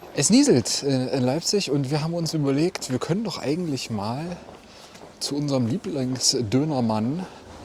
Es nieselt in Leipzig und wir haben uns überlegt, wir können doch eigentlich mal zu unserem Lieblingsdönermann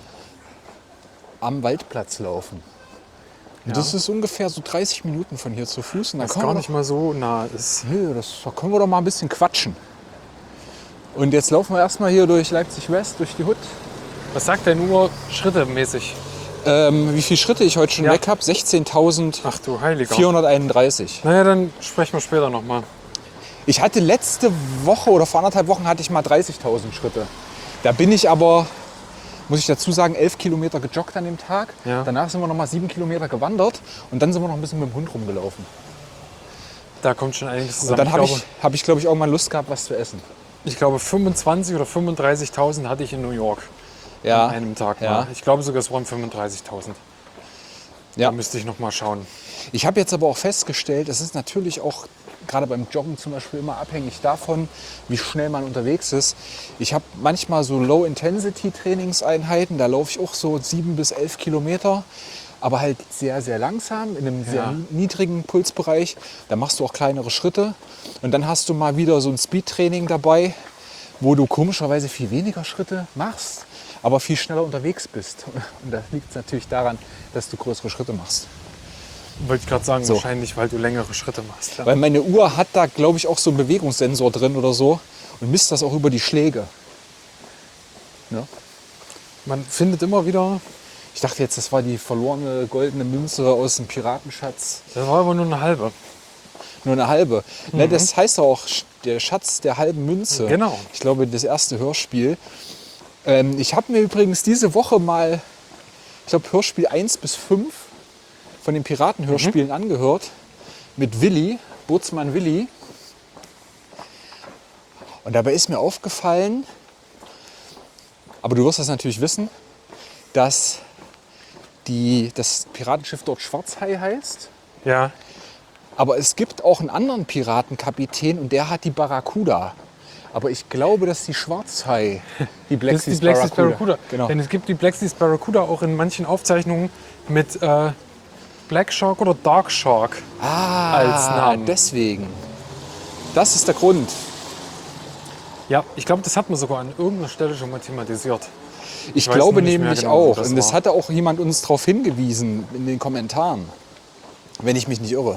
am Waldplatz laufen. Und das ist ungefähr so 30 Minuten von hier zu Fuß. Und dann Was gar nicht mal so nah ist. Nö, da können wir doch mal ein bisschen quatschen. Und jetzt laufen wir erstmal hier durch Leipzig West, durch die Hut. Was sagt deine Uhr schrittemäßig? Wie viele Schritte ich heute schon weg habe? 16.431. Ach du Heiliger. Naja, dann sprechen wir später nochmal. Ich hatte letzte Woche oder vor 1,5 Wochen hatte ich mal 30.000 Schritte. Da bin ich aber, muss ich dazu sagen, 11 Kilometer gejoggt an dem Tag. Ja. Danach sind wir noch mal 7 Kilometer gewandert und dann sind wir noch ein bisschen mit dem Hund rumgelaufen. Da kommt schon einiges Und zusammen. dann habe ich, glaube ich, irgendwann Lust gehabt, was zu essen. Ich glaube 25.000 oder 35.000 hatte ich in New York Ja. an einem Tag. Ja. Mal. Ich glaube sogar, es waren 35.000. Ja. Da müsste ich noch mal schauen. Ich habe jetzt aber auch festgestellt, es ist natürlich auch gerade beim Joggen zum Beispiel immer abhängig davon, wie schnell man unterwegs ist. Ich habe manchmal so Low-Intensity-Trainingseinheiten, da laufe ich auch so 7 bis 11 Kilometer, aber halt sehr, sehr langsam, in einem sehr niedrigen Pulsbereich. Da machst du auch kleinere Schritte und dann hast du mal wieder so ein Speed-Training dabei, wo du komischerweise viel weniger Schritte machst, aber viel schneller unterwegs bist. Und da liegt es natürlich daran, dass du größere Schritte machst. Wollte ich gerade sagen, So. wahrscheinlich, weil du längere Schritte machst. Ja. Weil meine Uhr hat da, glaube ich, auch so einen Bewegungssensor drin oder so und misst das auch über die Schläge. Ja. Man findet immer wieder, Ich dachte jetzt, das war die verlorene goldene Münze aus dem Piratenschatz. das war aber nur eine halbe. Nur eine halbe. Ne, das heißt auch der Schatz der halben Münze. Genau. Ich glaube, das erste Hörspiel. Ich habe mir übrigens diese Woche mal, ich glaube, Hörspiel 1 bis 5 von den Piratenhörspielen angehört. Mit Willi, Bootsmann Willi. Und dabei ist mir aufgefallen, aber du wirst das natürlich wissen, dass das Piratenschiff dort Schwarzhai heißt. Ja. Aber es gibt auch einen anderen Piratenkapitän und der hat die Barracuda. Aber ich glaube, dass die Schwarzhai die Black Das ist Seas die Black Seas Barracuda. Genau. Denn es gibt die Black Seas Barracuda auch in manchen Aufzeichnungen mit Black Shark oder Dark Shark als Namen. Deswegen. Das ist der Grund. Ja, ich glaube, das hat man sogar an irgendeiner Stelle schon mal thematisiert. Ich weiß glaube nur nicht mehr nämlich genau, wo auch. das Und es war. hatte auch jemand uns darauf hingewiesen in den Kommentaren. Wenn ich mich nicht irre.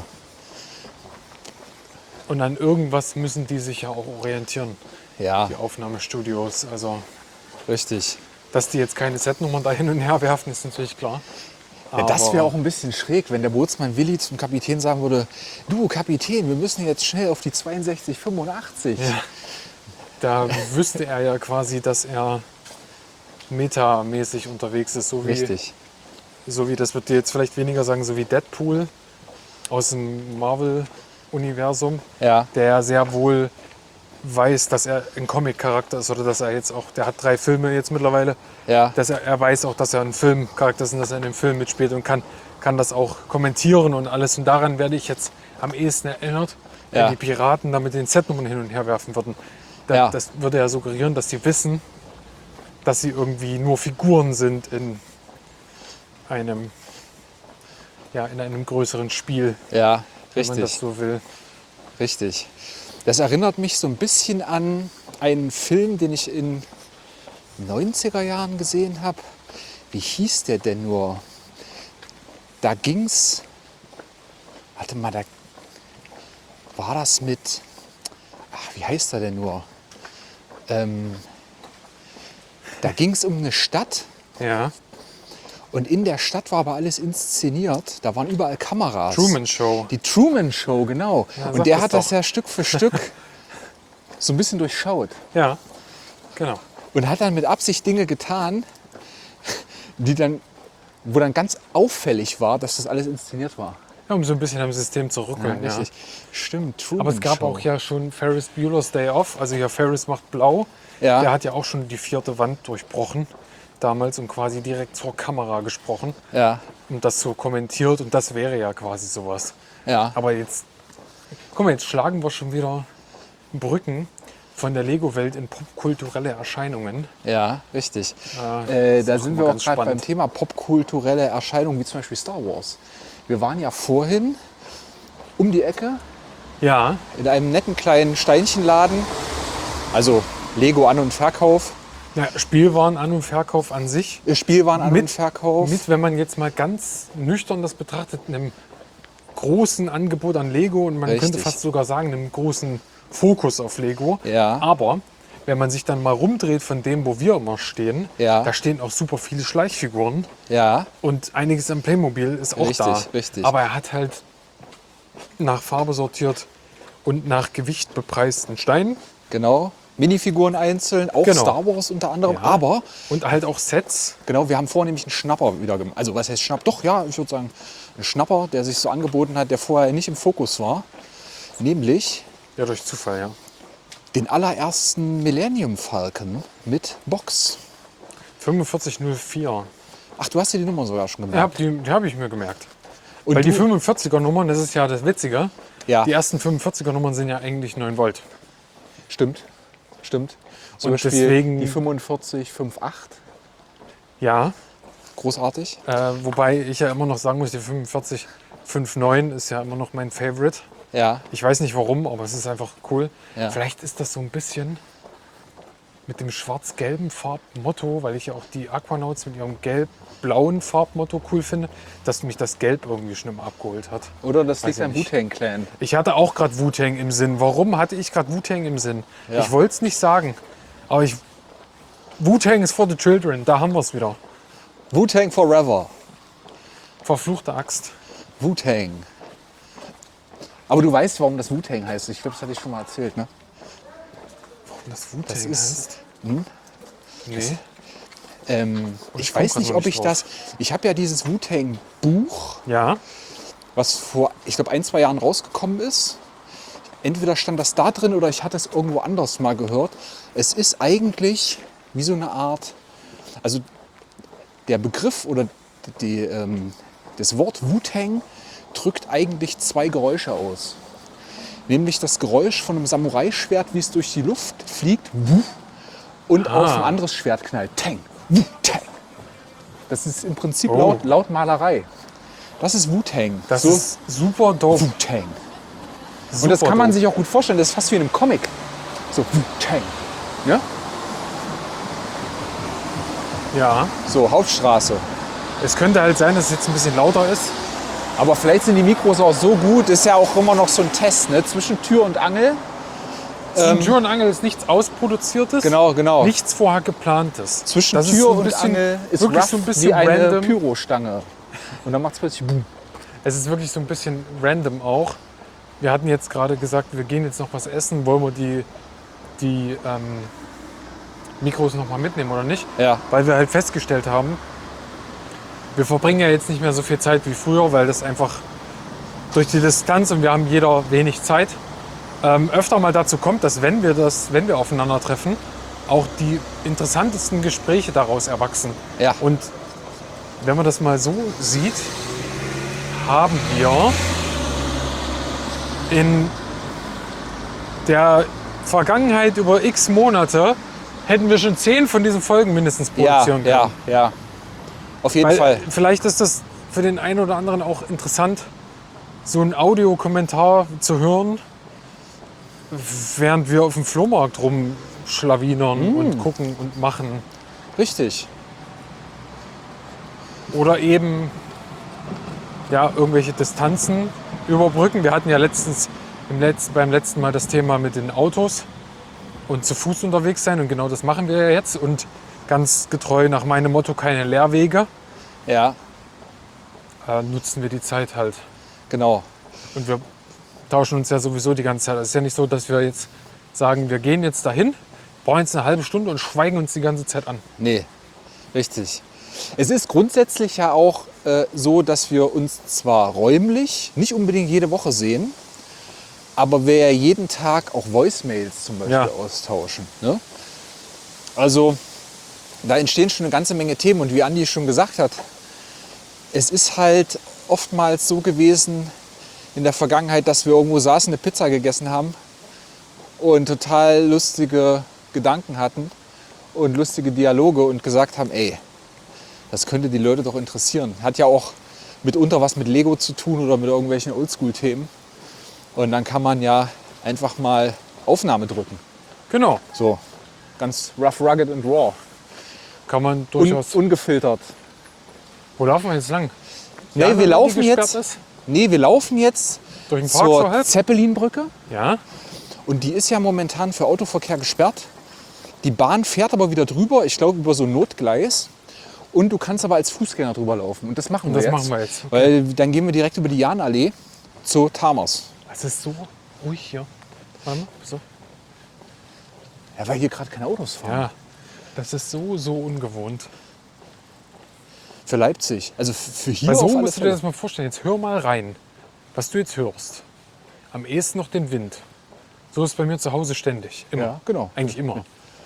Und an irgendwas müssen die sich ja auch orientieren, Ja, die Aufnahmestudios. Also, richtig. dass die jetzt keine Setnummern da hin und her werfen, ist natürlich klar. Ja, das Aber wäre auch ein bisschen schräg, wenn der Bootsmann Willi zum Kapitän sagen würde, du Kapitän, wir müssen jetzt schnell auf die 6285. Ja. Da wüsste er ja quasi, dass er metamäßig unterwegs ist. So wie, Richtig. so wie, das wird dir jetzt vielleicht weniger sagen, so wie Deadpool aus dem Marvel-Universum, Ja, der sehr wohl weiß, dass er ein Comic-Charakter ist oder dass er jetzt auch, der hat 3 Filme jetzt mittlerweile, ja, dass er weiß auch, dass er ein Filmcharakter ist und dass er in dem Film mitspielt und kann das auch kommentieren und alles. Und daran werde ich jetzt am ehesten erinnert, wenn Ja. die Piraten da mit den Setnummern hin und her werfen würden. Ja. Das würde ja suggerieren, dass sie wissen, dass sie irgendwie nur Figuren sind in einem größeren Spiel, ja, wenn man das richtig, so will. richtig. Das erinnert mich so ein bisschen an einen Film, den ich in 90er Jahren gesehen habe. Wie hieß der denn nur? Da ging's, warte mal, da war das mit, wie heißt er denn nur? Da ging es um eine Stadt Ja. und in der Stadt war aber alles inszeniert. Da waren überall Kameras. Truman Show. Die Truman Show, genau. Ja, und sag der das hat das doch. ja Stück für Stück so ein bisschen durchschaut. Ja, genau. Und hat dann mit Absicht Dinge getan, wo dann ganz auffällig war, dass das alles inszeniert war. Ja, um so ein bisschen am System zu rückeln. Ja, richtig. Stimmt, Truman Aber es gab Show. auch ja schon Ferris Bueller's Day Off, also ja Ferris macht blau. Ja. Der hat ja auch schon die 4. Wand durchbrochen damals und quasi direkt zur Kamera gesprochen Ja, und das so kommentiert und das wäre ja quasi sowas. ja. Aber jetzt, guck mal, jetzt schlagen wir schon wieder Brücken von der Lego-Welt in popkulturelle Erscheinungen. Ja, richtig. ist Da auch sind immer wir auch ganz gerade beim spannend. Thema popkulturelle Erscheinungen, wie zum Beispiel Star Wars. Wir waren ja vorhin um die Ecke Ja, in einem netten kleinen Steinchenladen. Also Lego An- und Verkauf, ja, Spielwaren An- und Verkauf an sich. Spielwaren An- und Verkauf. Mit, wenn man jetzt mal ganz nüchtern das betrachtet, einem großen Angebot an Lego und man Richtig. könnte fast sogar sagen, einem großen Fokus auf Lego. Ja. Aber wenn man sich dann mal rumdreht von dem, wo wir immer stehen, Ja. da stehen auch super viele Schleichfiguren Ja, und einiges am Playmobil ist auch Richtig, da. richtig. Aber er hat halt nach Farbe sortiert und nach Gewicht bepreisten Steinen. genau. Minifiguren einzeln, auch Genau. Star Wars unter anderem. Ja. Aber, Und halt auch Sets. genau, wir haben vorher nämlich einen Schnapper wieder gemacht. Also was heißt Schnapp? Doch, ja, ich würde sagen, ein Schnapper, der sich so angeboten hat, der vorher nicht im Fokus war. Nämlich Ja, durch Zufall, ja. den allerersten Millennium Falcon mit Box. 4504. Ach, du hast dir die Nummer sogar schon Ja, gemerkt. die habe ich mir gemerkt. Und Weil die du- 45er-Nummern, das ist ja das Witzige, Ja, die ersten 45er-Nummern sind ja eigentlich 9 Volt. stimmt. Stimmt. Zum Und Beispiel deswegen- die 4558. Ja, Großartig. wobei ich ja immer noch sagen muss, die 4559 ist ja immer noch mein Favorite. Ja, Ich weiß nicht warum, aber es ist einfach cool. Ja. Vielleicht ist das so ein bisschen mit dem schwarz-gelben Farbmotto, weil ich ja auch die Aquanauts mit ihrem gelb-blauen Farbmotto cool finde, dass mich das Gelb irgendwie schon immer abgeholt hat. oder das liegt ja am nicht. Wu-Tang Clan. Ich hatte auch gerade Wu-Tang im Sinn. Warum hatte ich gerade Wu-Tang im Sinn? Ja. Ich wollte es nicht sagen, aber Wu-Tang is for the children, da haben wir es wieder. Wu-Tang Forever. Verfluchte Axt. Wu-Tang. Aber du weißt, warum das Wu-Tang heißt. Ich glaube, das hatte ich schon mal erzählt, ne? Warum das Wu-Tang Das ist- heißt? Hm? Nee. Ich ich komm weiß grad nicht, noch ob nicht ich drauf. das... Ich habe ja dieses Wu-Tang-Buch, Ja, was vor, ich glaube, 1-2 Jahren rausgekommen ist. Entweder stand das da drin oder ich hatte es irgendwo anders mal gehört. Es ist eigentlich wie so eine Art... Also der Begriff oder das Wort Wu-Tang drückt eigentlich 2 Geräusche aus. Nämlich das Geräusch von einem Samurai-Schwert, wie es durch die Luft fliegt, wuh, und auf ein anderes Schwert knallt. Tang, Wu-Tang. Das ist im Prinzip Oh. Lautmalerei. Das ist Wu-Tang. das So ist super doof. Wu-Tang. Und das kann man sich auch gut vorstellen. Das ist fast wie in einem Comic. So Wu-Tang. Ja? Ja, So Hauptstraße. es könnte halt sein, dass es jetzt ein bisschen lauter ist. Aber vielleicht sind die Mikros auch so gut. Ist ja auch immer noch so ein Test, ne? Zwischen Tür und Angel. Zwischen Tür und Angel ist nichts Ausproduziertes, Genau. nichts vorher geplantes. Zwischen Das ist Tür so ein und bisschen- Angel ist wirklich rough so ein bisschen wie eine random. Pyrostange. Und dann macht es plötzlich boom. Es ist wirklich so ein bisschen random auch. Wir hatten jetzt gerade gesagt, wir gehen jetzt noch was essen. Wollen wir die Mikros noch mal mitnehmen oder nicht? Ja. Weil wir halt festgestellt haben, wir verbringen ja jetzt nicht mehr so viel Zeit wie früher, weil das einfach durch die Distanz und wir haben jeder wenig Zeit, öfter mal dazu kommt, dass wenn wir aufeinandertreffen, auch die interessantesten Gespräche daraus erwachsen. Ja. Und wenn man das mal so sieht, haben wir in der Vergangenheit über x Monate hätten wir schon 10 von diesen Folgen mindestens produzieren können. Ja. Auf jeden Weil Fall. vielleicht ist das für den einen oder anderen auch interessant, so einen Audiokommentar zu hören, während wir auf dem Flohmarkt rumschlawinern und gucken und machen. Richtig. Oder eben ja, irgendwelche Distanzen überbrücken. Wir hatten ja beim letzten Mal das Thema mit den Autos und zu Fuß unterwegs sein. Und genau das machen wir ja jetzt. Und ganz getreu nach meinem Motto, keine Lehrwege, Ja, nutzen wir die Zeit halt. genau. Und wir tauschen uns ja sowieso die ganze Zeit. Es ist ja nicht so, dass wir jetzt sagen, wir gehen jetzt dahin, brauchen jetzt eine halbe Stunde und schweigen uns die ganze Zeit an. Nee, richtig. Es ist grundsätzlich ja auch so, dass wir uns zwar räumlich nicht unbedingt jede Woche sehen, aber wir ja jeden Tag auch Voicemails zum Beispiel Ja. austauschen. Ne? Also da entstehen schon eine ganze Menge Themen und wie Andi schon gesagt hat, es ist halt oftmals so gewesen in der Vergangenheit, dass wir irgendwo saßen, eine Pizza gegessen haben und total lustige Gedanken hatten und lustige Dialoge und gesagt haben, ey, das könnte die Leute doch interessieren. Hat ja auch mitunter was mit Lego zu tun oder mit irgendwelchen Oldschool-Themen. Und dann kann man ja einfach mal Aufnahme drücken. Genau. So, ganz rough, rugged and raw. Kann man durchaus. Ungefiltert. Wo laufen wir jetzt lang? Nee, Ja, wir wenn die laufen gesperrt jetzt. ist? Nee, wir laufen jetzt Durch den Park so zur halb? Zeppelinbrücke. Ja. Und die ist ja momentan für Autoverkehr gesperrt. Die Bahn fährt aber wieder drüber, ich glaube über so ein Notgleis. Und du kannst aber als Fußgänger drüber laufen. Und das machen wir Das jetzt. machen wir jetzt. Okay. Weil dann gehen wir direkt über die Jahnallee zu Thamers. Es ist so ruhig hier. Warte mal, so. Ja, weil hier gerade keine Autos fahren. Ja. Das ist so ungewohnt. Für Leipzig. Also für hier Weil so auf alle musst du dir Fälle. das mal vorstellen. Jetzt hör mal rein, was du jetzt hörst. Am ehesten noch den Wind. So ist es bei mir zu Hause ständig. Immer. Ja, genau. Eigentlich immer.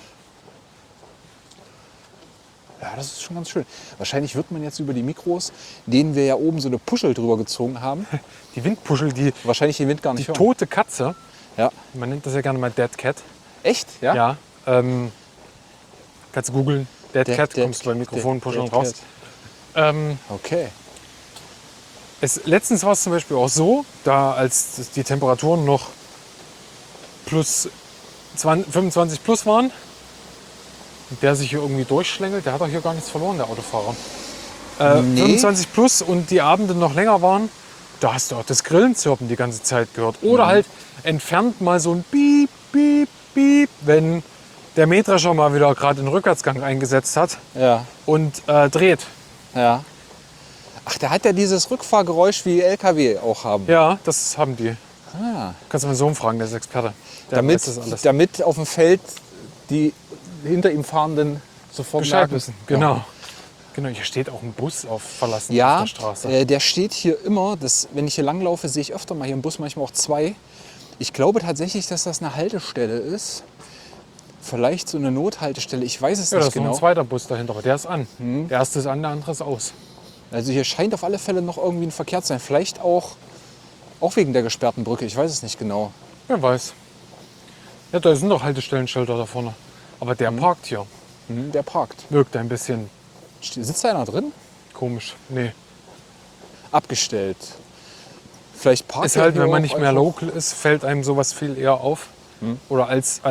Ja, das ist schon ganz schön. Wahrscheinlich wird man jetzt über die Mikros, denen wir ja oben so eine Puschel drüber gezogen haben, Die Windpuschel, die wahrscheinlich den Wind gar nicht hören. tote Katze, Ja. man nennt das ja gerne mal Dead Cat. Echt? Ja? Ja. Kannst du googeln, Dead Cat, Dead kommst du bei Mikrofonpuscheln Dead raus. Cat. Okay. Letztens war es zum Beispiel auch so, da als die Temperaturen noch plus 25 plus waren, und der sich hier irgendwie durchschlängelt, der hat doch hier gar nichts verloren, der Autofahrer. Nee. 25 plus und die Abende noch länger waren, da hast du auch das Grillenzirpen die ganze Zeit gehört. Oder halt entfernt mal so ein Piep, Piep, Piep, wenn der Mähdrescher mal wieder gerade den Rückwärtsgang eingesetzt hat Ja. und dreht. Ja. Ach, der hat ja dieses Rückfahrgeräusch wie LKW auch haben. Ja, das haben die. Ah. Kannst du meinen Sohn fragen, der ist Experte. Der weiß das alles. Damit auf dem Feld die hinter ihm Fahrenden sofort Bescheid merken. wissen. Genau. Genau, hier steht auch ein Bus auf verlassen Ja, auf der Straße. der steht hier immer. Wenn ich hier langlaufe, sehe ich öfter mal hier im Bus, manchmal auch zwei. Ich glaube tatsächlich, dass das eine Haltestelle ist. Vielleicht so eine Nothaltestelle, ich weiß es Ja, da nicht ist noch genau. ein zweiter Bus dahinter, aber der ist an. Der erste ist an, der andere ist aus. Also hier scheint auf alle Fälle noch irgendwie ein Verkehr zu sein. Vielleicht auch wegen der gesperrten Brücke, ich weiß es nicht genau. Wer weiß. Ja, da sind doch Haltestellenschilder da vorne. Aber der parkt hier. Der parkt. Wirkt ein bisschen Sitzt da einer drin? komisch. Nee. Abgestellt. Vielleicht parkt Ist er halt, hier wenn man auch nicht mehr einfach- local ist, fällt einem sowas viel eher auf. Oder als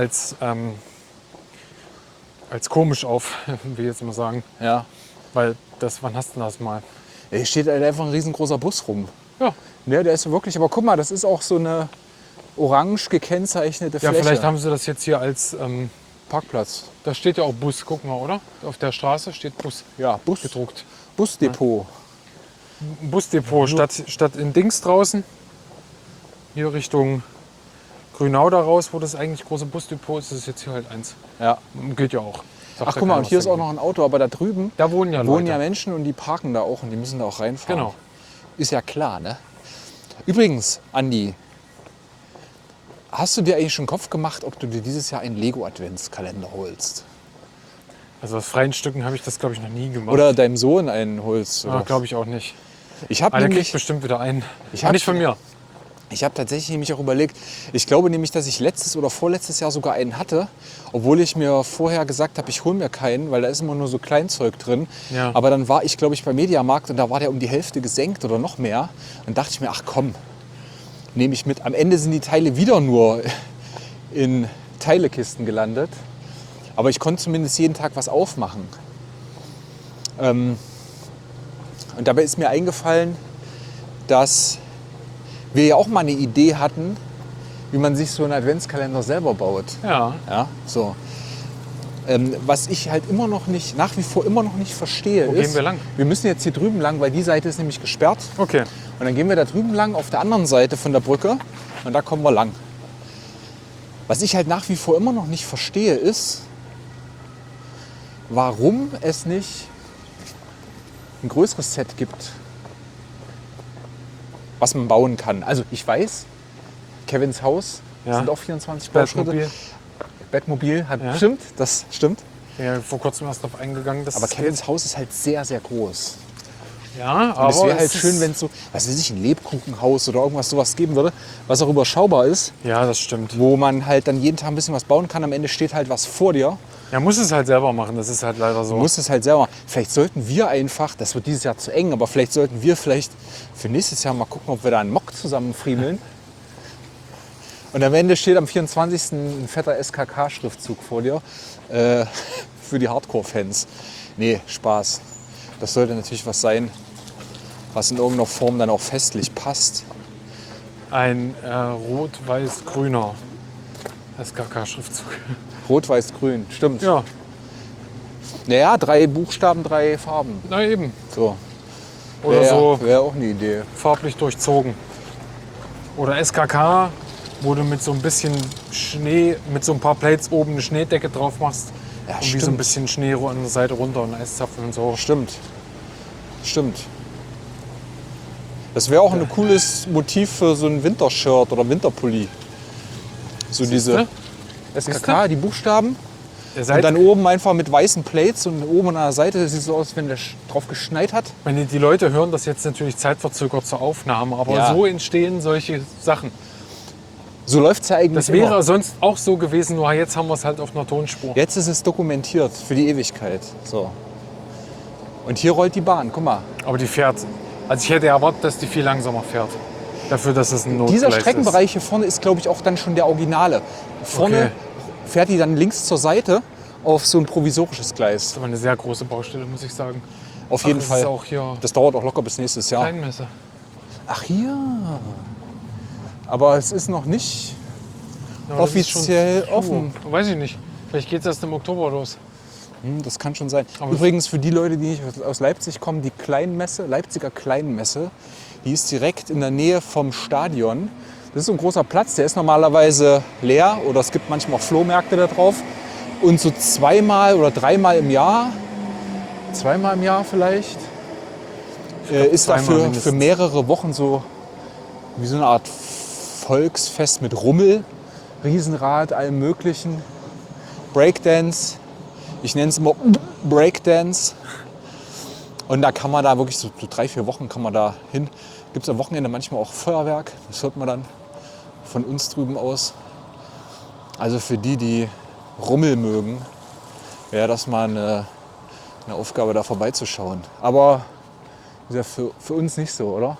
komisch auf, will ich jetzt mal sagen. Ja. Weil wann hast du das mal? Ja, hier steht halt einfach ein riesengroßer Bus rum. Ja. Ja, der ist wirklich, aber guck mal, das ist auch so eine orange gekennzeichnete Ja, Fläche. vielleicht haben sie das jetzt hier als, Parkplatz. da steht ja auch Bus, guck mal, oder? Auf der Straße steht Bus Ja, gedruckt. Busdepot. Ein Busdepot statt in Dings draußen. Hier Richtung Grünau da raus, wo das eigentlich große Busdepot ist, ist jetzt hier halt eins. Ja. Geht ja auch. Sagt Ach, ja guck mal, keiner und hier was ist auch dagegen. noch ein Auto, aber da drüben Da wohnen ja wohnen Leute. ja Menschen und die parken da auch und die müssen da auch reinfahren. Genau. Ist ja klar, ne? Übrigens, Andi, hast du dir eigentlich schon Kopf gemacht, ob du dir dieses Jahr einen Lego-Adventskalender holst? Also aus freien Stücken habe ich das, glaube ich, noch nie gemacht. Oder deinem Sohn einen holst? Ja, glaube ich auch nicht. Ich habe Aber der kriegt nämlich, bestimmt wieder einen. Ich Aber hab- nicht von mir. ich habe tatsächlich nämlich auch überlegt, ich glaube nämlich, dass ich letztes oder vorletztes Jahr sogar einen hatte, obwohl ich mir vorher gesagt habe, ich hole mir keinen, weil da ist immer nur so Kleinzeug drin. Ja. Aber dann war ich, glaube ich, beim Mediamarkt und da war der um die Hälfte gesenkt oder noch mehr. Dann dachte ich mir, ach komm, nehme ich mit. Am Ende sind die Teile wieder nur in Teilekisten gelandet. Aber ich konnte zumindest jeden Tag was aufmachen. Und dabei ist mir eingefallen, dass wir ja auch mal eine Idee hatten, wie man sich so einen Adventskalender selber baut. Ja. Ja, so. Was ich halt immer noch nicht, nach wie vor immer noch nicht verstehe, Wo ist, gehen wir lang? wir müssen jetzt hier drüben lang, weil die Seite ist nämlich gesperrt. Okay. Und dann gehen wir da drüben lang auf der anderen Seite von der Brücke und da kommen wir lang. Was ich halt nach wie vor immer noch nicht verstehe, ist, warum es nicht ein größeres Set gibt, was man bauen kann. Also ich weiß, Kevins Haus Ja. sind auch 24 Bauschritte. Batmobil. Batmobil hat Ja. stimmt, das stimmt. Ja, vor kurzem erst drauf eingegangen. Dass Aber es Kevins Haus ist halt sehr, sehr groß. geht. Ja, Und aber es wäre halt es ist- schön, wenn es so, was weiß ich, ein Lebkuchenhaus oder irgendwas sowas geben würde, was auch überschaubar ist, Ja, das stimmt. wo man halt dann jeden Tag ein bisschen was bauen kann. Am Ende steht halt was vor dir. Ja, muss es halt selber machen. Das ist halt leider so. Du musst es halt selber machen. Vielleicht sollten wir einfach, das wird dieses Jahr zu eng, aber vielleicht sollten wir für nächstes Jahr mal gucken, ob wir da einen Mock zusammenfriemeln. Und am Ende steht am 24. ein fetter SKK-Schriftzug vor dir. Für die Hardcore-Fans. Nee, Spaß. Das sollte natürlich was sein, was in irgendeiner Form dann auch festlich passt. Ein rot-weiß-grüner SKK-Schriftzug. Rot-Weiß-Grün, stimmt. Ja, Naja, 3 Buchstaben, 3 Farben. na eben. So. Oder so Wäre auch eine Idee. farblich durchzogen. Oder SKK, wo du mit so ein bisschen Schnee, mit so ein paar Plates oben eine Schneedecke drauf machst. Ja, und wie so ein stimmt. bisschen Schnee an der Seite runter und Eiszapfen und so. Stimmt. Stimmt. Das wäre auch ein cooles Motiv für so ein Wintershirt oder Winterpulli. So diese SKK, die Buchstaben. Ihr Und seid, dann oben einfach mit weißen Plates und oben an der Seite sieht es so aus, wenn der drauf geschneit hat. wenn die Leute hören, das jetzt natürlich zeitverzögert zur Aufnahme, aber Ja. so entstehen solche Sachen. So läuft es ja eigentlich Das wäre immer. sonst auch so gewesen, nur jetzt haben wir es halt auf einer Tonspur. Jetzt ist es dokumentiert für die Ewigkeit. So. Und hier rollt die Bahn, guck mal. Aber die fährt. Also ich hätte erwartet, dass die viel langsamer fährt. Dafür, dass es ein Notgleis Dieser ist. Streckenbereich hier vorne ist, glaube ich, auch dann schon der Originale. Vorne Okay. fährt die dann links zur Seite auf so ein provisorisches Gleis. Das ist aber eine sehr große Baustelle, muss ich sagen. Auf jeden das Fall. Ist auch hier Das dauert auch locker bis nächstes Jahr. Kleinmesse. Ach hier. Aber es ist noch nicht Ja, das ist offiziell schon offen. Weiß ich nicht. Vielleicht geht es erst im Oktober los. Das kann schon sein. Aber Übrigens für die Leute, die nicht aus Leipzig kommen, die Kleinmesse, Leipziger Kleinmesse, die ist direkt in der Nähe vom Stadion. Das ist so ein großer Platz, der ist normalerweise leer oder es gibt manchmal auch Flohmärkte da drauf. Und so zweimal oder dreimal im Jahr vielleicht, ist zweimal dafür mindestens. für mehrere Wochen so wie so eine Art Volksfest mit Rummel, Riesenrad, allem Möglichen, Breakdance. Ich nenne es immer Breakdance. Und da kann man da wirklich so 3-4 Wochen kann man da hin. Gibt es am Wochenende manchmal auch Feuerwerk. Das hört man dann von uns drüben aus. Also für die, die Rummel mögen, wäre das mal eine Aufgabe, da vorbeizuschauen. Aber ist ja für uns nicht so, oder?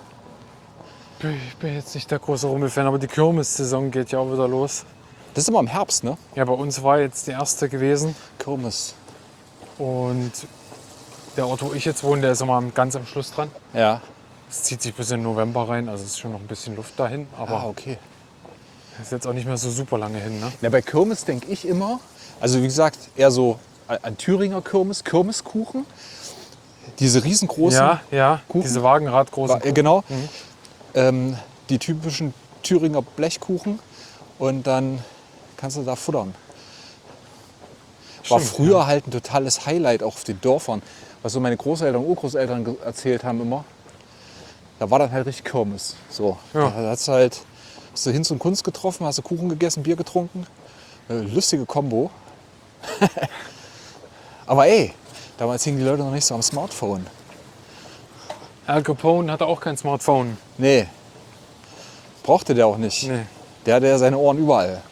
Ich bin jetzt nicht der große Rummelfan, aber die Kirmes-Saison geht ja auch wieder los. Das ist immer im Herbst, ne? Ja, bei uns war jetzt die erste gewesen. Kirmes. Und der Ort, wo ich jetzt wohne, der ist immer ganz am Schluss dran. Ja. Es zieht sich bis in November rein, also es ist schon noch ein bisschen Luft dahin. Aber Okay. ist jetzt auch nicht mehr so super lange hin. Ne? Ja, bei Kirmes denke ich immer, also wie gesagt, eher so an Thüringer Kirmes, Kirmeskuchen. Diese riesengroßen, Ja, Kuchen? diese Wagenradgroßen. Genau, die typischen Thüringer Blechkuchen und dann kannst du da futtern. War Stimmt, früher halt ein totales Highlight auch auf den Dörfern, was so meine Großeltern und Urgroßeltern erzählt haben immer. Da war dann halt richtig Kirmes. So, Ja. da hast du Hinz und Kunst getroffen, hast du Kuchen gegessen, Bier getrunken. Lustige Kombo. Aber ey, damals hingen die Leute noch nicht so am Smartphone. Al Capone hatte auch kein Smartphone. Nee, brauchte der auch nicht. Nee. Der hatte ja seine Ohren überall.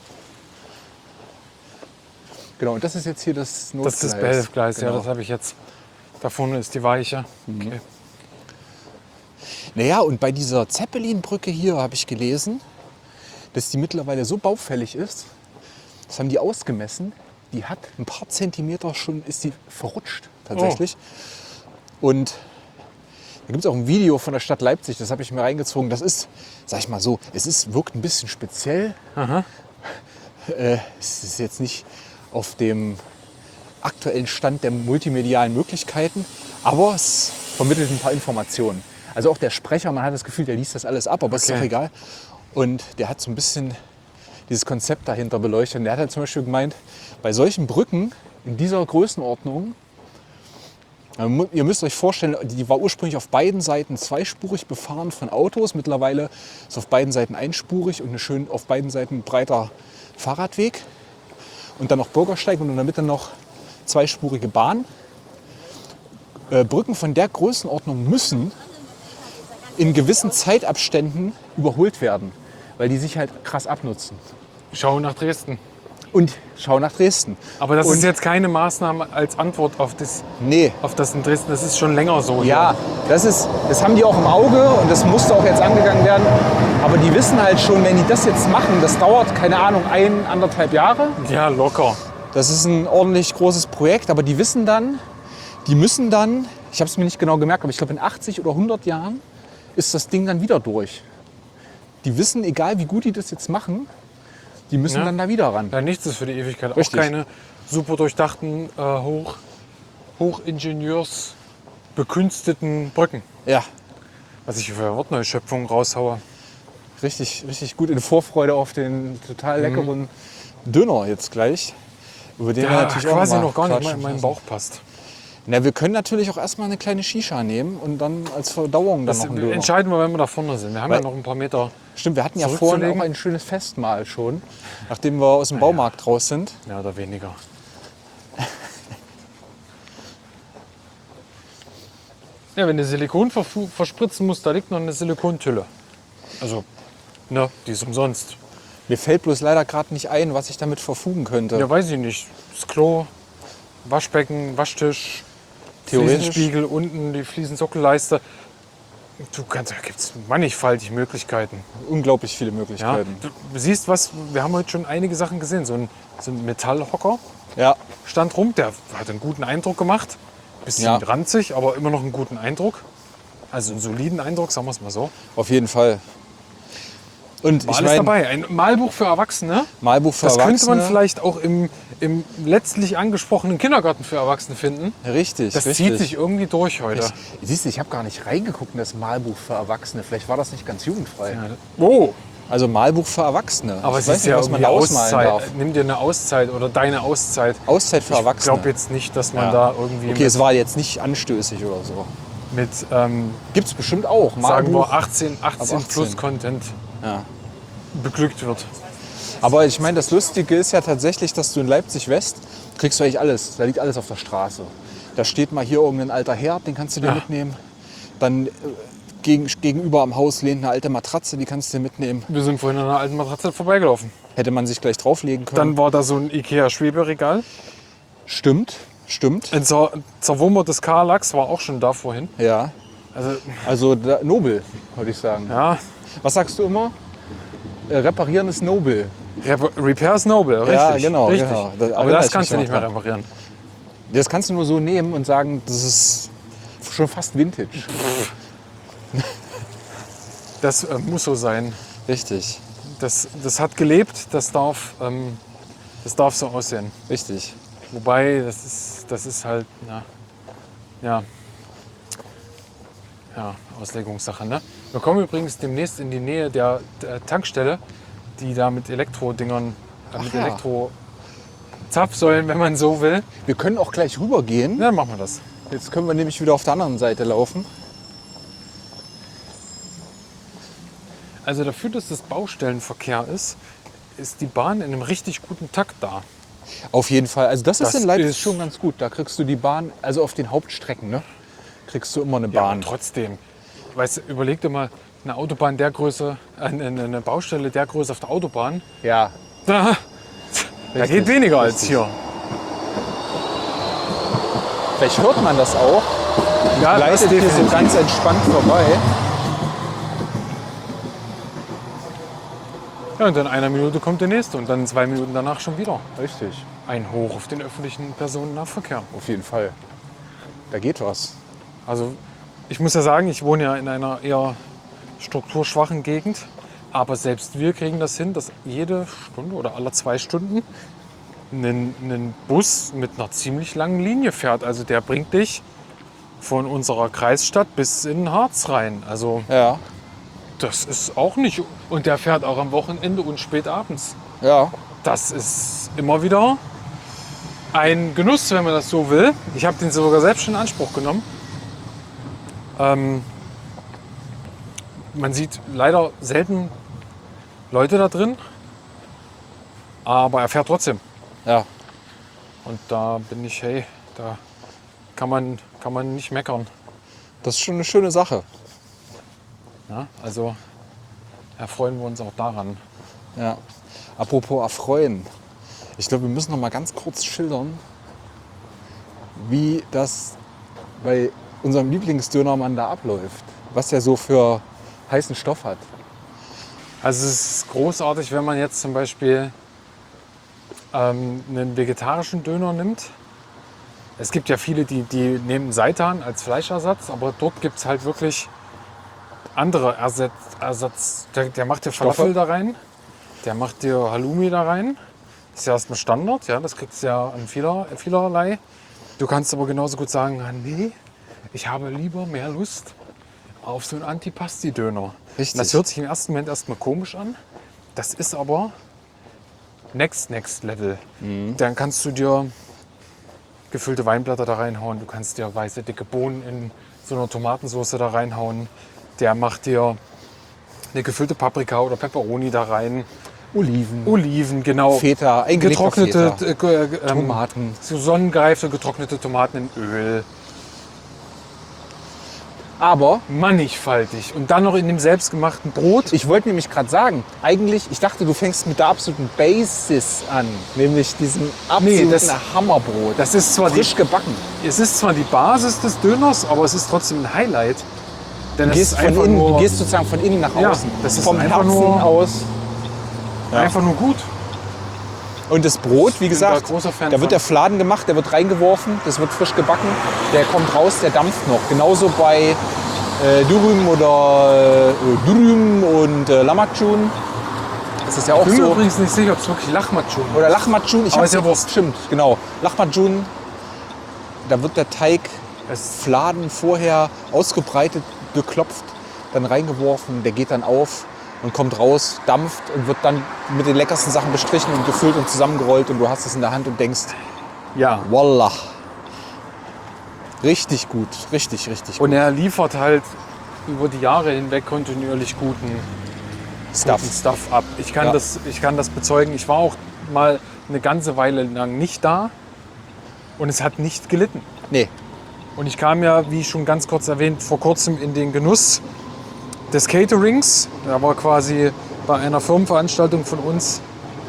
Genau, und das ist jetzt hier das Notgleis. Das ist das Behelfgleis, Genau. ja, das habe ich jetzt. Da vorne ist die Weiche. Okay. Naja, und bei dieser Zeppelinbrücke hier habe ich gelesen, dass die mittlerweile so baufällig ist, das haben die ausgemessen, die hat ein paar Zentimeter schon, ist die verrutscht tatsächlich. Und da gibt es auch ein Video von der Stadt Leipzig, das habe ich mir reingezogen. Das ist, sag ich mal so, wirkt ein bisschen speziell. Aha. Es ist jetzt nicht auf dem aktuellen Stand der multimedialen Möglichkeiten, aber es vermittelt ein paar Informationen. Also auch der Sprecher, man hat das Gefühl, der liest das alles ab, aber es ist Okay. auch egal. Und der hat so ein bisschen dieses Konzept dahinter beleuchtet. Und der hat halt zum Beispiel gemeint, bei solchen Brücken in dieser Größenordnung, ihr müsst euch vorstellen, die war ursprünglich auf beiden Seiten zweispurig befahren von Autos. Mittlerweile ist auf beiden Seiten einspurig und auf beiden Seiten breiter Fahrradweg. Und dann noch Bürgersteig und in der Mitte noch zweispurige Bahn. Brücken von der Größenordnung müssen in gewissen Zeitabständen überholt werden, weil die sich halt krass abnutzen. Schau nach Dresden. Und schau nach Dresden. Aber das Und- ist jetzt keine Maßnahme als Antwort auf das Nee, in Dresden. Das ist schon länger so. ja, das haben die auch im Auge und das musste auch jetzt angegangen werden. Aber die wissen halt schon, wenn die das jetzt machen, das dauert, keine Ahnung, 1,5 Jahre. Ja, locker. Das ist ein ordentlich großes Projekt, aber die wissen dann, die müssen dann, ich habe es mir nicht genau gemerkt, aber ich glaube in 80 oder 100 Jahren ist das Ding dann wieder durch. Die wissen, egal wie gut die das jetzt machen, die müssen Ja. dann da wieder ran. Ja, nichts ist für die Ewigkeit. Richtig. Auch keine super durchdachten, Hochingenieurs bekünsteten Brücken. Ja, Was ich für Wortneuschöpfungen raushaue. richtig, richtig gut in Vorfreude auf den total leckeren Döner jetzt gleich. Über den wir Der natürlich auch quasi mal noch gar nicht mal quatschen in meinen müssen. Bauch passt. Na, wir können natürlich auch erstmal eine kleine Shisha nehmen und dann als Verdauung dann Das noch einen Döner. entscheiden wir, wenn wir da vorne sind. Wir haben Weil- ja noch ein paar Meter. Stimmt, wir hatten ja vorhin zurückzulegen. auch ein schönes Festmahl schon, nachdem wir aus dem Baumarkt raus sind. Mehr oder weniger. Ja, wenn du Silikon verspritzen musst, da liegt noch eine Silikontülle. Also, ne, die ist umsonst. Mir fällt bloß leider gerade nicht ein, was ich damit verfugen könnte. Ja, weiß ich nicht. Das Klo, Waschbecken, Waschtisch, Theoretisch. Fliesenspiegel, unten die Fliesensockelleiste. Du kannst, da gibt es mannigfaltig Möglichkeiten. Unglaublich viele Ja? Möglichkeiten. Du siehst was, wir haben heute schon einige Sachen gesehen. So ein Metallhocker Ja, stand rum, der hat einen guten Eindruck gemacht. Bisschen Ja. ranzig, aber immer noch einen guten Eindruck. Also einen soliden Eindruck, sagen wir es mal so. auf jeden Fall. Und War ich alles meine, dabei. Ein Malbuch für Erwachsene. Malbuch für Das könnte Erwachsene. man vielleicht auch im letztlich angesprochenen Kindergarten für Erwachsene finden. Richtig, Das richtig. zieht sich irgendwie durch heute. Siehst du, ich habe gar nicht reingeguckt in das Malbuch für Erwachsene. Vielleicht war das nicht ganz jugendfrei. Ja. Oh, Also Malbuch für Erwachsene. aber ich es weiß ist nicht, ja was man irgendwie da ausmalen darf. Auszeit. Nimm dir eine Auszeit oder deine Auszeit. Auszeit für Ich Erwachsene. glaube jetzt nicht, dass man Ja. da irgendwie Okay, es war jetzt nicht anstößig oder so. mit Gibt es bestimmt auch. sagen wir Malbuch. 18 18. plus Content Ja. beglückt wird. Aber ich meine, das Lustige ist ja tatsächlich, dass du in Leipzig West kriegst du eigentlich alles. Da liegt alles auf der Straße. Da steht mal hier irgendein alter Herd, den kannst du dir Ja. mitnehmen. Dann gegenüber am Haus lehnt eine alte Matratze, die kannst du dir mitnehmen. Wir sind vorhin an einer alten Matratze vorbeigelaufen. Hätte man sich gleich drauflegen können. Dann war da so ein Ikea-Schweberegal. Stimmt, stimmt. Ein zerwummertes Kallax war auch schon da vorhin. Ja. Also, Also nobel, würde ich sagen. ja, Was sagst du immer? Reparieren ist nobel. Repair is noble, richtig. Ja, genau, richtig. genau. Da Aber erinnere das ich kannst du mich nicht mehr noch reparieren. Das kannst du nur so nehmen und sagen, das ist schon fast Vintage. Das muss so sein. Richtig, Das hat gelebt, das darf so aussehen. richtig. Wobei, das ist halt, ja, Auslegungssache. Ne? Wir kommen übrigens demnächst in die Nähe der Tankstelle, die da mit Elektrodingern, mit ja. Elektro-Zapfsäulen, wenn man so will. Wir können auch gleich rübergehen. Ja, dann machen wir das. Jetzt können wir nämlich wieder auf der anderen Seite laufen. Also dafür, dass das Baustellenverkehr ist die Bahn in einem richtig guten Takt da. Auf jeden Fall. Also das ist Das in Leipzig ist- schon ganz gut. Da kriegst du die Bahn, also auf den Hauptstrecken, ne? Kriegst du immer eine Ja, aber Bahn. trotzdem. Weißt du, überleg dir mal, eine Autobahn der Größe, eine Baustelle der Größe auf der Autobahn, Ja, da richtig, geht weniger als richtig. hier. Vielleicht hört man das auch. Ja, Gleitet hier so ganz entspannt vorbei. Ja, und in einer Minute kommt der nächste und dann 2 Minuten danach schon wieder. Richtig, Ein Hoch auf den öffentlichen Personennahverkehr. auf jeden Fall. Da geht was. Also ich muss ja sagen, ich wohne ja in einer eher strukturschwachen Gegend. Aber selbst wir kriegen das hin, dass jede Stunde oder alle 2 Stunden ein Bus mit einer ziemlich langen Linie fährt. Also der bringt dich von unserer Kreisstadt bis in den Harz rein. Also Ja, das ist auch nicht... Und der fährt auch am Wochenende und spät abends. ja. Das ist immer wieder ein Genuss, wenn man das so will. Ich habe den sogar selbst schon in Anspruch genommen. Man sieht leider selten Leute da drin, aber er fährt trotzdem. Ja, Und da bin ich, hey, da kann man nicht meckern. das ist schon eine schöne Sache. Ja, also erfreuen wir uns auch daran. Ja. Apropos erfreuen. Ich glaube, wir müssen noch mal ganz kurz schildern, wie das bei unserem Lieblingsdönermann da abläuft. Was der so für heißen Stoff hat. Also es ist großartig, wenn man jetzt zum Beispiel einen vegetarischen Döner nimmt. Es gibt ja viele, die nehmen Seitan als Fleischersatz, aber dort gibt es halt wirklich andere Ersatz. Der macht dir Falafel da rein, der macht dir Halloumi da rein. Das ist ja erstmal Standard, ja, das kriegst du ja an vielerlei. Du kannst aber genauso gut sagen, nee, ich habe lieber mehr Lust auf so einen Antipasti-Döner. Richtig. Das hört sich im ersten Moment erstmal komisch an. Das ist aber next Level. Dann kannst du dir gefüllte Weinblätter da reinhauen. Du kannst dir weiße, dicke Bohnen in so einer Tomatensauce da reinhauen. Der macht dir eine gefüllte Paprika oder Peperoni da rein. Oliven, genau. Feta, eingelegter getrocknete Feta. Tomaten. So sonnengereifte, getrocknete Tomaten in Öl. Aber Mannigfaltig. Und dann noch in dem selbstgemachten Brot. ich wollte nämlich gerade sagen, eigentlich, ich dachte, du fängst mit der absoluten Basis an. Nämlich diesem absoluten Hammerbrot. Das ist zwar frisch gebacken. Es ist zwar die Basis des Döners, aber es ist trotzdem ein Highlight. Denn Du gehst, du gehst sozusagen von innen nach Ja, außen. das ist vom einfach Herzen nur- aus. einfach nur gut. Und das Brot, wie bin da gesagt, großer Fan da wird von. der Fladen gemacht, der wird reingeworfen, das wird frisch gebacken, der kommt raus, der dampft noch. Genauso bei Dürüm oder Dürüm und Lahmacun. Das ist ja auch Ich bin mir so. übrigens nicht sicher, ob es wirklich Lahmacun ist. Oder Lahmacun, ich Aber hab's ist ja Wurst. Stimmt, genau. Lahmacun, da wird der Teig Fladen vorher ausgebreitet, beklopft, dann reingeworfen, der geht dann auf und kommt raus, dampft und wird dann mit den leckersten Sachen bestrichen und gefüllt und zusammengerollt und du hast es in der Hand und denkst, Ja. Wallah. Richtig gut, richtig gut. Und er liefert halt über die Jahre hinweg kontinuierlich guten Stuff ab. Ich kann das bezeugen. Ich war auch mal eine ganze Weile lang nicht da und es hat nicht gelitten. Nee, Und ich kam ja, wie schon ganz kurz erwähnt, vor kurzem in den Genuss des Caterings. Da war quasi bei einer Firmenveranstaltung von uns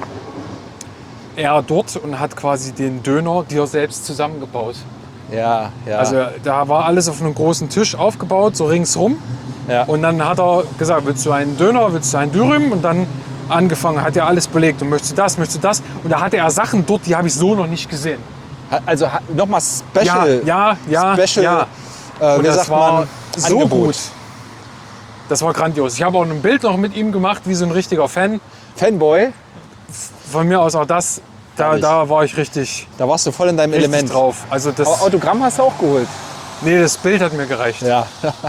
er dort und hat quasi den Döner dir selbst zusammengebaut. ja. Also da war alles auf einem großen Tisch aufgebaut, so ringsrum. ja. Und dann hat er gesagt, willst du einen Döner, willst du einen Dürüm? Und dann angefangen, hat er alles belegt. Und möchtest du das? Und da hatte er Sachen dort, die habe ich so noch nicht gesehen. Also nochmal Special. Ja. Special, Und wie das sagt war man, so Angebot. gut. Das war grandios. Ich habe auch ein Bild noch mit ihm gemacht, wie so ein richtiger Fan. Fanboy, Von mir aus auch das. Herrlich. Da war ich richtig da warst du voll in deinem Element. drauf. Also das, Autogramm hast du auch geholt. nee, das Bild hat mir gereicht. Ja.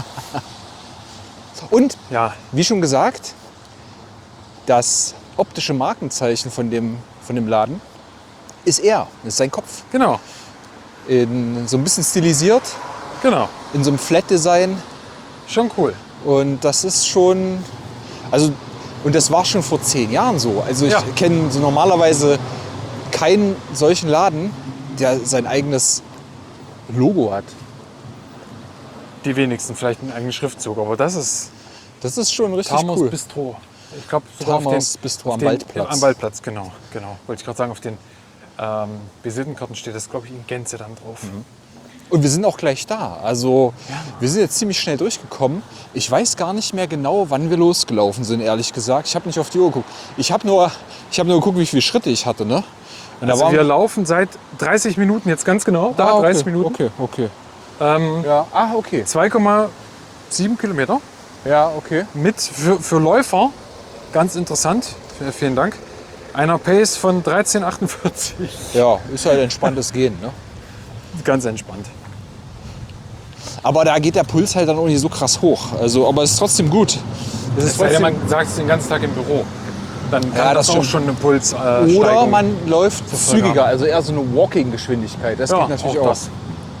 Und Ja. wie schon gesagt, das optische Markenzeichen von dem Laden ist er. Das ist sein Kopf. Genau. So ein bisschen stilisiert, Genau. in so einem Flat-Design. Schon cool. Und das ist schon, also, und das war schon vor 10 Jahren so. Also ich Ja. kenne so normalerweise keinen solchen Laden, der sein eigenes Logo hat. Die wenigsten vielleicht einen eigenen Schriftzug, aber das ist Das ist schon richtig Tamos cool. Bistro. Ich glaube sogar auf Tamos dem Bistro auf am den- Waldplatz. Am Waldplatz, genau. Wollte ich gerade sagen, auf den Visitenkarten steht das, glaube ich, in Gänze dann drauf. Und wir sind auch gleich da. Also wir sind jetzt ziemlich schnell durchgekommen. Ich weiß gar nicht mehr genau, wann wir losgelaufen sind, ehrlich gesagt. Ich habe nicht auf die Uhr geguckt. Ich habe nur geguckt, wie viele Schritte ich hatte. Ne? Und Also wir laufen seit 30 Minuten, jetzt ganz genau, da 30 Minuten. Okay. Ähm, Ja, okay. 2,7 Kilometer Ja, okay. mit für Läufer, ganz interessant, vielen Dank, einer Pace von 13,48. Ja, ist halt entspanntes Gehen. Ne? Ganz entspannt. Aber da geht der Puls halt dann auch nicht so krass hoch. Also, aber es ist trotzdem gut. Es ist Es sei denn, trotzdem, man sagt es den ganzen Tag im Büro. Dann kann Ja, das das auch stimmt. schon eine Puls oder man läuft Vollgas. zügiger, also eher so eine Walking-Geschwindigkeit. Das geht natürlich auch. das.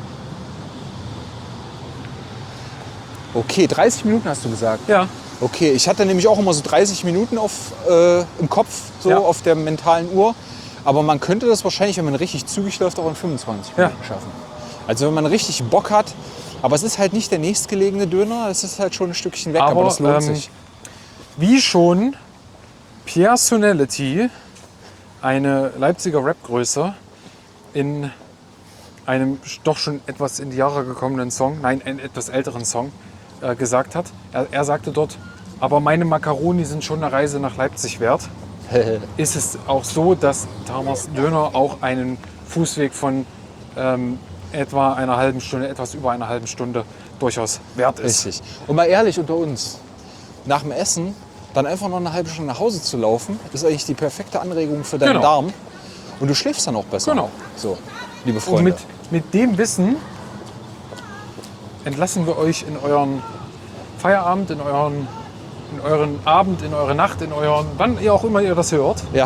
Okay, 30 Minuten hast du gesagt. Ja, Okay, ich hatte nämlich auch immer so 30 Minuten im Kopf, so Ja. auf der mentalen Uhr. Aber man könnte das wahrscheinlich, wenn man richtig zügig läuft, auch in 25 Ja. Minuten schaffen. Also wenn man richtig Bock hat. Aber es ist halt nicht der nächstgelegene Döner, es ist halt schon ein Stückchen weg, aber, Aber, das lohnt sich. wie schon Personality eine Leipziger Rapgröße in einem doch schon etwas in die Jahre gekommenen Song, nein, einen etwas älteren Song, gesagt hat. Er sagte dort, aber meine Macaroni sind schon eine Reise nach Leipzig wert. Ist es auch so, dass Thamas Döner auch einen Fußweg von etwa einer halben Stunde, etwas über einer halben Stunde durchaus wert ist. Richtig. Und mal ehrlich unter uns, nach dem Essen dann einfach noch eine halbe Stunde nach Hause zu laufen, ist eigentlich die perfekte Anregung für deinen Genau. Darm. Und du schläfst dann auch besser. Genau. So, liebe Und Freunde. mit dem Wissen entlassen wir euch in euren Feierabend, in euren Abend, in eure Nacht, in euren, wann ihr auch immer ihr das hört. Ja,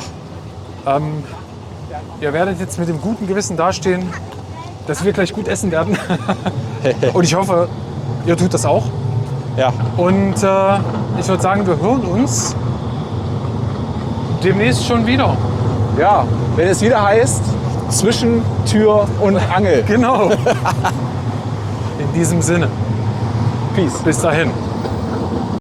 Ihr werdet jetzt mit dem guten Gewissen dastehen, dass wir gleich gut essen werden. Und ich hoffe, ihr tut das auch. ja. Und ich würde sagen, wir hören uns demnächst schon wieder. Ja, wenn es wieder heißt, zwischen Tür und Angel. Genau. In diesem Sinne. Peace. Bis dahin.